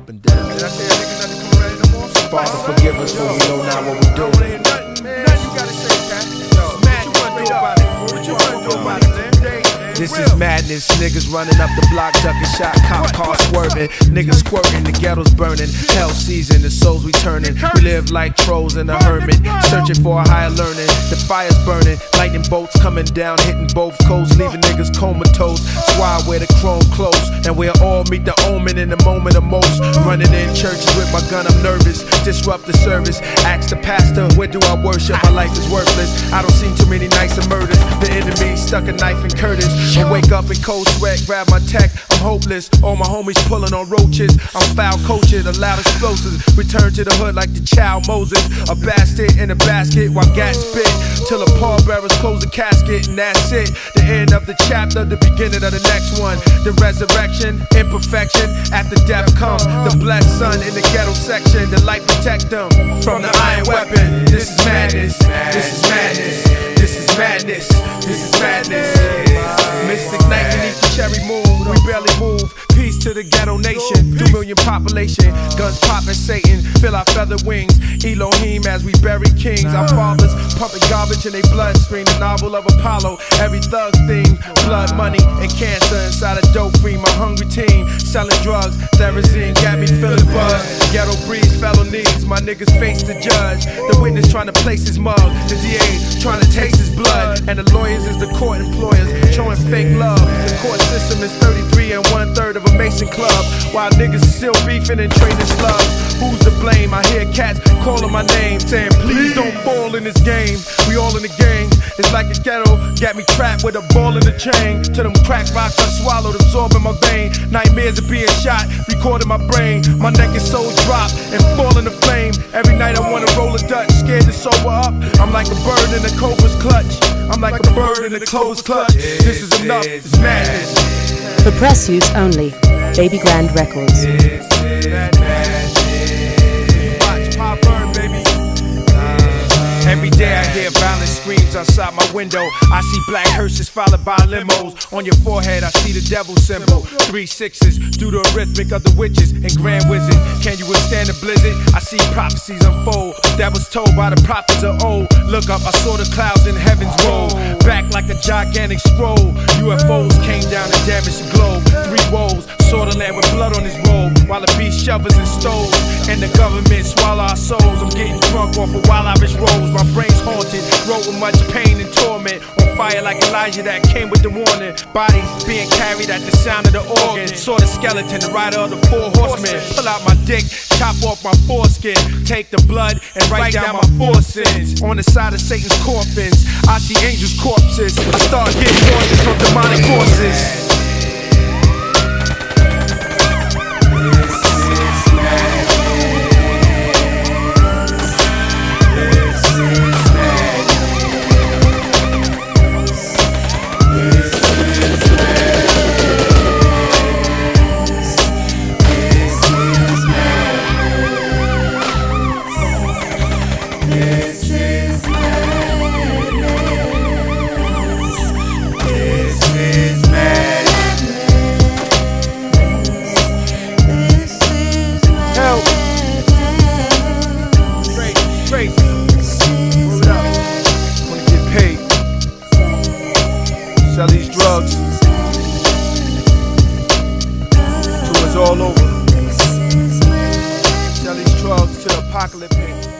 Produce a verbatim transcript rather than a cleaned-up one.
up and down. Did I say that nigga nothing coming around no more? Father, forgive us for we know not what we do. I don't wanna hear nothing, man. Nothing you gotta say, Cat. Yo, what you wanna do about it? What you wanna do about it, man? This is madness, niggas running up the block, ducking shot, cop car swerving, niggas squirting, the ghetto's burning, hell season, the souls we turning. We live like trolls in a hermit, searching for a higher learning. The fire's burning, lightning bolts coming down, hitting both coasts, leaving niggas comatose. That's why I wear the chrome clothes, and we'll all meet the omen in the moment of most. Running in churches with my gun, I'm nervous, disrupt the service. Ask the pastor, where do I worship? My life is worthless. I don't see too many nights of murders. The enemy stuck a knife in Curtis. I wake up in cold sweat, grab my tech, I'm hopeless. All my homies pulling on roaches. I'm foul coaching, the loud explosives. Return to the hood like the child Moses. A bastard in a basket while gas spit. Till the pallbearers close the casket, and that's it. The end of the chapter, the beginning of the next one. The resurrection, imperfection, after death comes. The blessed son in the ghetto section. The light protect them from the iron weapon. This is madness, this is madness, this is madness, this is madness. Mystic night beneath the cherry moon, we barely move. Peace to the ghetto nation, two million population. Guns popping Satan, fill our feather wings. Elohim as we bury kings. Our fathers pumping garbage in their bloodstream. The novel of Apollo, every thug theme. Blood, money, and cancer inside a dope fiend. My hungry team, selling drugs. Therazine got me feeling buzz. Ghetto breeds, felonies, my niggas face the judge. The witness trying to place his mug. The D A trying to taste his blood. And the lawyers is the court employers, showing fake love. The court system is thirty-three and one third of a Mason club. While niggas still beefing and trading slugs. Who's to blame? I hear cats calling my name, saying please don't fall in this game. We all in the game. It's like a ghetto, got me trapped with a ball in the chain. To them crack rocks I swallowed, absorbing my vein. Nightmares of being shot, recording my brain. My neck is so dropped and fall in the flame. Every night I wanna roll a Dutch, scared to sober up. I'm like a bird in a cobra's clutch. I'm like a bird in a clover's clutch. This is enough, it's madness. For press use only, Baby Grand Records. Every day I hear violent screams outside my window. I see black hearses followed by limos. On your forehead I see the devil symbol. Three sixes, do the rhythmic of the witches and grand wizard. Can you withstand the blizzard? I see prophecies unfold that was told by the prophets of old. Look up, I saw the clouds in heaven's roll. Back like a gigantic scroll. U F Os came down and damaged the globe. Three woes, saw the land with blood on his robe. While the beast shovels and stoves, and the government swallow our souls. I'm getting drunk off of wild Irish rolls. My brain's haunted, wrote with much pain and torment. On fire like Elijah that came with the warning. Bodies being carried at the sound of the organ. Saw the skeleton, the rider of the four horsemen. Pull out my dick, chop off my foreskin. Take the blood and write down my four sins. On the side of Satan's coffins, I see angels' corpses. I start getting voices from demonic forces. Sell these drugs till it's all over. Sell these drugs till the apocalypse hits.